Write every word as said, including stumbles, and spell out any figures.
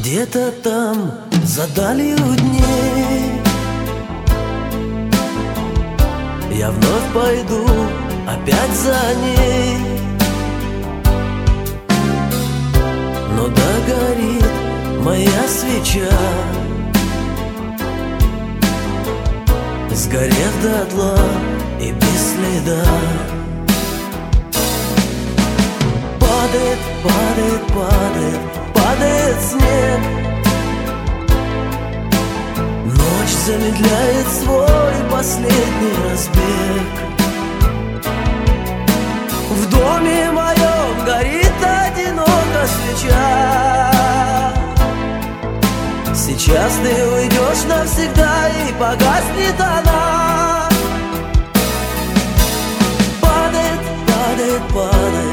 Где-то там, за далью дней, я вновь пойду опять за ней. Но догорит моя свеча, сгорев дотла и без следа. Падает, падает, падает, падает снег. Ночь замедляет свой последний разбег. В доме моем горит одиноко свеча. Сейчас ты уйдешь навсегда, и погаснет она. Падает, падает, падает,